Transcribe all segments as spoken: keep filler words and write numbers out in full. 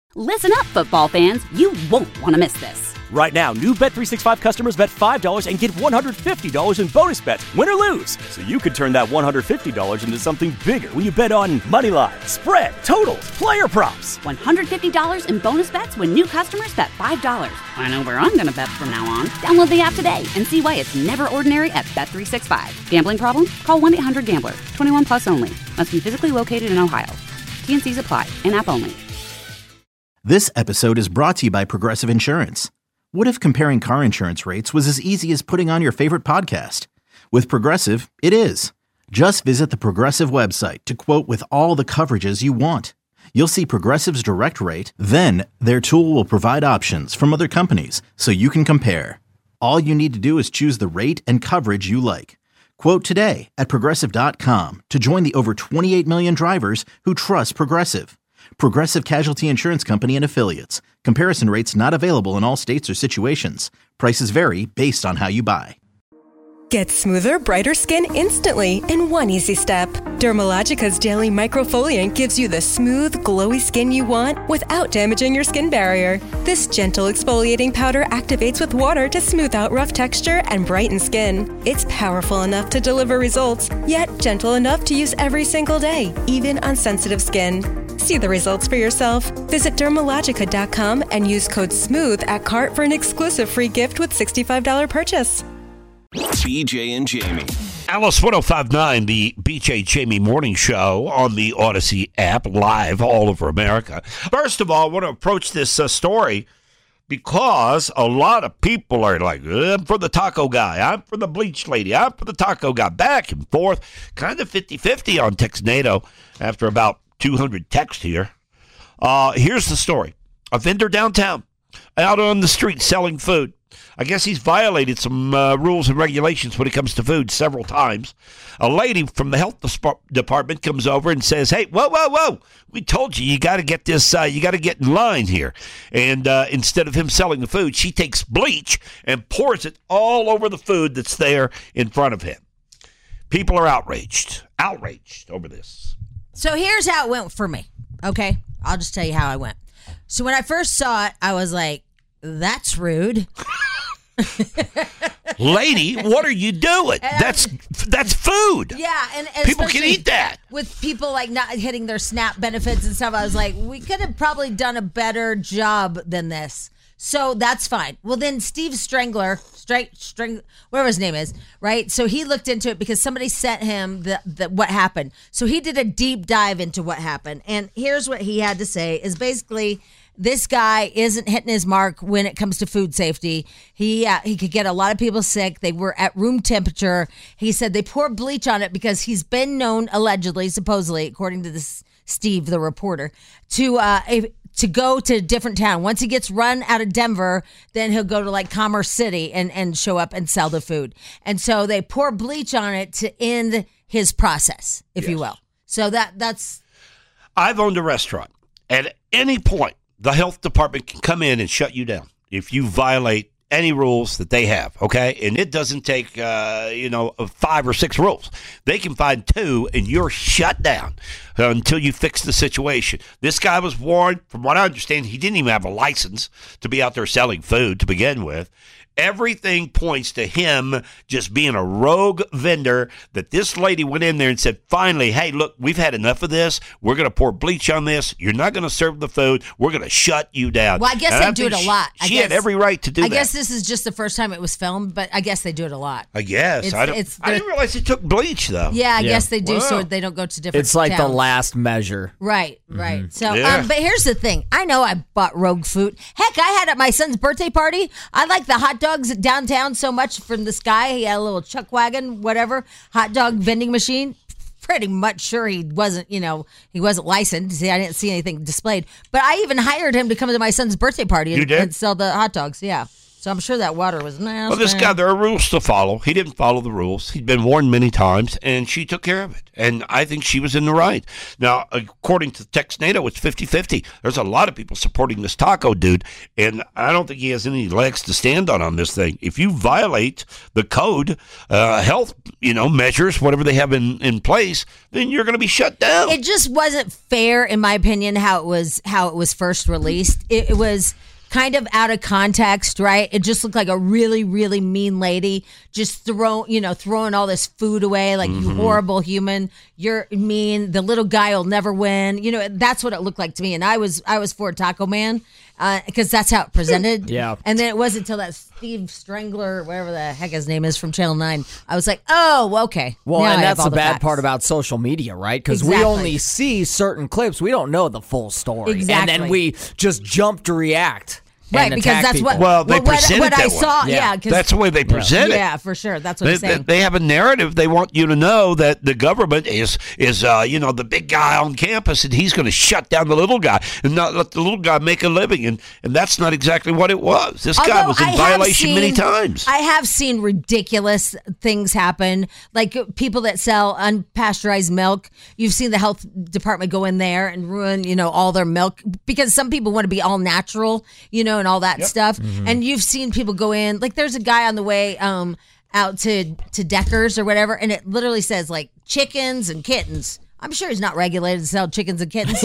Listen up, football fans. You won't want to miss this. Right now, new Bet three sixty-five customers bet five dollars and get one hundred fifty dollars in bonus bets, win or lose. So you could turn that one hundred fifty dollars into something bigger when you bet on money line, spread, totals, player props. one hundred fifty dollars in bonus bets when new customers bet five dollars. I know where I'm going to bet from now on. Download the app today and see why it's never ordinary at Bet three sixty-five. Gambling problem? Call one eight hundred gambler. twenty-one plus only. Must be physically located in Ohio. T and C's apply. In-app only. This episode is brought to you by Progressive Insurance. What if comparing car insurance rates was as easy as putting on your favorite podcast? With Progressive, it is. Just visit the Progressive website to quote with all the coverages you want. You'll see Progressive's direct rate, then their tool will provide options from other companies so you can compare. All you need to do is choose the rate and coverage you like. Quote today at Progressive dot com to join the over twenty-eight million drivers who trust Progressive. Progressive Casualty Insurance Company and Affiliates. Comparison rates not available in all states or situations. Prices vary based on how you buy. Get smoother, brighter skin instantly in one easy step. Dermalogica's Daily Microfoliant gives you the smooth, glowy skin you want without damaging your skin barrier. This gentle exfoliating powder activates with water to smooth out rough texture and brighten skin. It's powerful enough to deliver results, yet gentle enough to use every single day, even on sensitive skin. See the results for yourself. Visit Dermalogica dot com and use code SMOOTH at cart for an exclusive free gift with sixty-five dollars purchase. B J and Jamie. Alice one oh five point nine, the B J Jamie Morning Show on the Odyssey app, live all over America. First of all, I want to approach this uh, story because a lot of people are like, I'm for the taco guy, I'm for the bleach lady, I'm for the taco guy, back and forth, kind of fifty-fifty on Texnado after about two hundred texts here. Uh, here's the story. A vendor downtown, out on the street selling food. I guess he's violated some uh, rules and regulations when it comes to food several times. A lady from the health department comes over and says, hey, whoa, whoa, whoa. We told you, you got to get this, uh, you got to get in line here. And uh, instead of him selling the food, she takes bleach and pours it all over the food that's there in front of him. People are outraged, outraged over this. So here's how it went for me, okay? I'll just tell you how I went. So when I first saw it, I was like, that's rude. Lady, what are you doing? And that's that's food. Yeah, and, and people can eat that. With people like not hitting their SNAP benefits and stuff, I was like, we could have probably done a better job than this. So that's fine. Well, then Steve Strangler, Strang, Strang, whatever his name is, right? So he looked into it because somebody sent him the, the what happened. So he did a deep dive into what happened. And here's what he had to say is basically, this guy isn't hitting his mark when it comes to food safety. He uh, he could get a lot of people sick. They were at room temperature. He said they poured bleach on it because he's been known, allegedly, supposedly, according to this Steve, the reporter, to uh, a, to go to a different town. Once he gets run out of Denver, then he'll go to like Commerce City and, and show up and sell the food. And so they pour bleach on it to end his process, if yes. you will. So that that's... I've owned a restaurant. At any point, the health department can come in and shut you down if you violate any rules that they have, okay? And it doesn't take, uh, you know, five or six rules. They can find two, and you're shut down until you fix the situation. This guy was warned. From what I understand, he didn't even have a license to be out there selling food to begin with. Everything points to him just being a rogue vendor that this lady went in there and said, finally, hey, look, we've had enough of this. We're going to pour bleach on this. You're not going to serve the food. We're going to shut you down. Well, I guess and they I do it a lot. I she guess, had every right to do I that. I guess this is just the first time it was filmed, but I guess they do it a lot. I guess. It's, I, don't, it's, I didn't realize it took bleach, though. Yeah, I yeah. guess they do wow. so they don't go to different It's like towns. the last measure. Right, right. Mm-hmm. So, yeah. um, but here's the thing. I know I bought rogue food. Heck, I had at my son's birthday party. I like the hot dogs downtown so much from this guy. He had a little chuck wagon, whatever, hot dog vending machine. Pretty much sure he wasn't, you know, he wasn't licensed. See, I didn't see anything displayed. But I even hired him to come to my son's birthday party and, and sell the hot dogs. Yeah. So I'm sure that water was nasty. Well, this guy, there are rules to follow. He didn't follow the rules. He'd been warned many times, and she took care of it. And I think she was in the right. Now, according to TextNATO, it's fifty-fifty. There's a lot of people supporting this taco dude, and I don't think he has any legs to stand on on this thing. If you violate the code, uh, health, you know, measures, whatever they have in, in place, then you're going to be shut down. It just wasn't fair, in my opinion, how it was how it was first released. It, it was kind of out of context, right? It just looked like a really, really mean lady just throw, you know, throwing all this food away, like Mm-hmm. you horrible human. You're mean. The little guy will never win. You know, that's what it looked like to me. And I was I was for Taco Man because uh, that's how it presented. Yeah. And then it wasn't until that Steve Strangler, whatever the heck his name is from Channel nine, I was like, oh, okay. Well, Now I and have that's all the the bad facts. part about social media, right? Because we Exactly. only see certain clips. We don't know the full story. Exactly. And then we just jump to react. Right, and because attack that's people. what Well, they what, what, present what it I that way. saw. Yeah. Yeah, 'cause- That's the way they present it. yeah, for sure. That's what They, I'm they, saying. they have a narrative. They want you to know that the government is is uh, you know, the big guy on campus, and he's going to shut down the little guy and not let the little guy make a living. And, and that's not exactly what it was. This guy Although was in I have violation many seen- times. I have seen ridiculous things happen, like people that sell unpasteurized milk. You've seen the health department go in there and ruin, you know, all their milk because some people want to be all natural, you know, and all that stuff. And you've seen people go in, like there's a guy on the way um, out to to Deckers or whatever, and it literally says like chickens and kittens. I'm sure he's not regulated to sell chickens and kittens.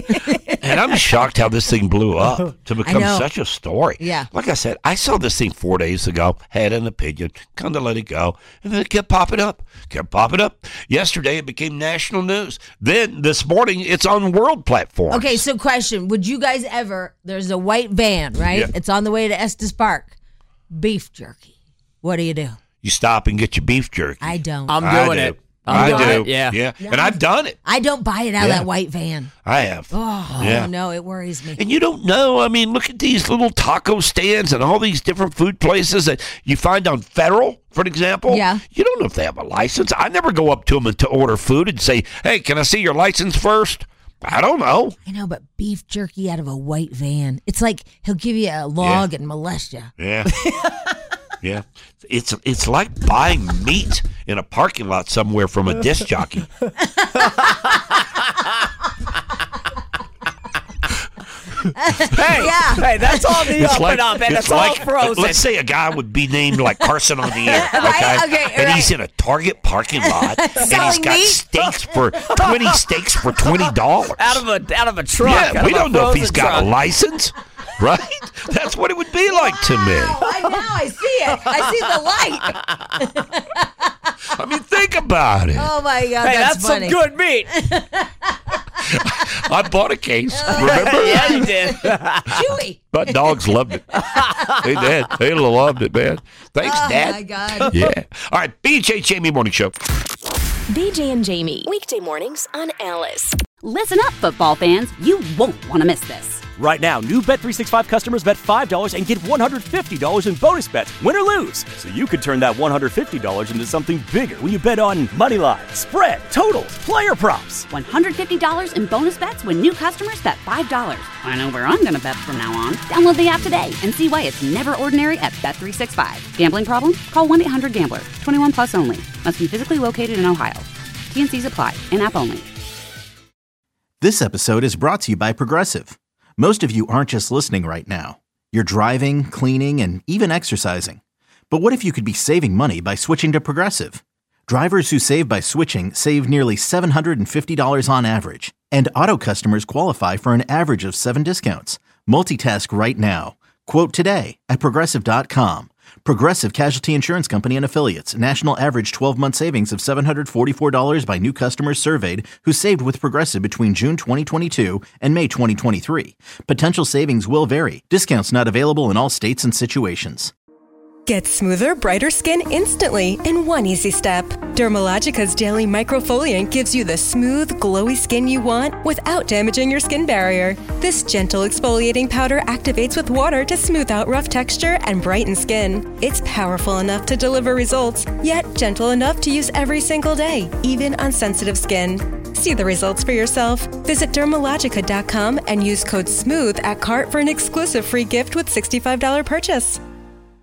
And I'm shocked how this thing blew up to become know. such a story. Yeah. Like I said, I saw this thing four days ago, had an opinion, kind of let it go, and then it kept popping up, kept popping up. Yesterday, it became national news. Then this morning, it's on world platforms. Okay, so question: would you guys ever? There's a white van, right? Yeah. It's on the way to Estes Park. Beef jerky. What do you do? You stop and get your beef jerky. I don't. I'm I doing do. it. I'm I doing do. it. Yeah. yeah. And I've done it. I don't buy it out Yeah. of that white van. I have. Oh, Yeah. no, it worries me. And you don't know. I mean, look at these little taco stands and all these different food places that you find on Federal, for example. Yeah. You don't know if they have a license. I never go up to them to order food and say, hey, can I see your license first? I don't know. I know, but beef jerky out of a white van. It's like he'll give you a log and molest you. Yeah. Yeah. It's it's like buying meat in a parking lot somewhere from a disc jockey. Hey, Yeah. hey, that's all the It's up like, and up, and it's it's, like all frozen. let's say a guy would be named like Carson on the air, okay? Right, okay, and right. he's in a Target parking lot, and he's Selling got meat? steaks for twenty steaks for twenty dollars. out of a out of a truck. Yeah, out we of a don't know if he's frozen got truck. a license, right? That's what it would be like to me. Wow, I now I see it. I see the light. I mean, think about it. Oh my god, Hey, that's, that's, funny. some good meat. I bought a case, remember? Yeah, you did. Chewy. But dogs loved it. They did. They loved it, man. Thanks, Oh Dad. my god. Yeah. All right, B J Jamie Morning Show. B J and Jamie. Weekday mornings on Alice. Listen up, football fans. You won't want to miss this. Right now, new Bet three sixty-five customers bet five dollars and get one hundred fifty dollars in bonus bets, win or lose. So you could turn that one hundred fifty dollars into something bigger when you bet on money line, spread, totals, player props. one hundred fifty dollars in bonus bets when new customers bet five dollars. I know where I'm going to bet from now on. Download the app today and see why it's never ordinary at Bet three sixty-five. Gambling problem? Call one eight hundred gambler. twenty-one plus only. Must be physically located in Ohio. T N Cs apply. In-app only. This episode is brought to you by Progressive. Most of you aren't just listening right now. You're driving, cleaning, and even exercising. But what if you could be saving money by switching to Progressive? Drivers who save by switching save nearly seven hundred fifty dollars on average. And auto customers qualify for an average of seven discounts. Multitask right now. Quote today at Progressive dot com. Progressive Casualty Insurance Company and Affiliates. National average twelve-month savings of seven hundred forty-four dollars by new customers surveyed who saved with Progressive between June twenty twenty-two and May twenty twenty-three. Potential savings will vary. Discounts not available in all states and situations. Get smoother, brighter skin instantly in one easy step. Dermalogica's Daily Microfoliant gives you the smooth, glowy skin you want without damaging your skin barrier. This gentle exfoliating powder activates with water to smooth out rough texture and brighten skin. It's powerful enough to deliver results, yet gentle enough to use every single day, even on sensitive skin. See the results for yourself. Visit Dermalogica dot com and use code SMOOTH at cart for an exclusive free gift with sixty-five dollars purchase.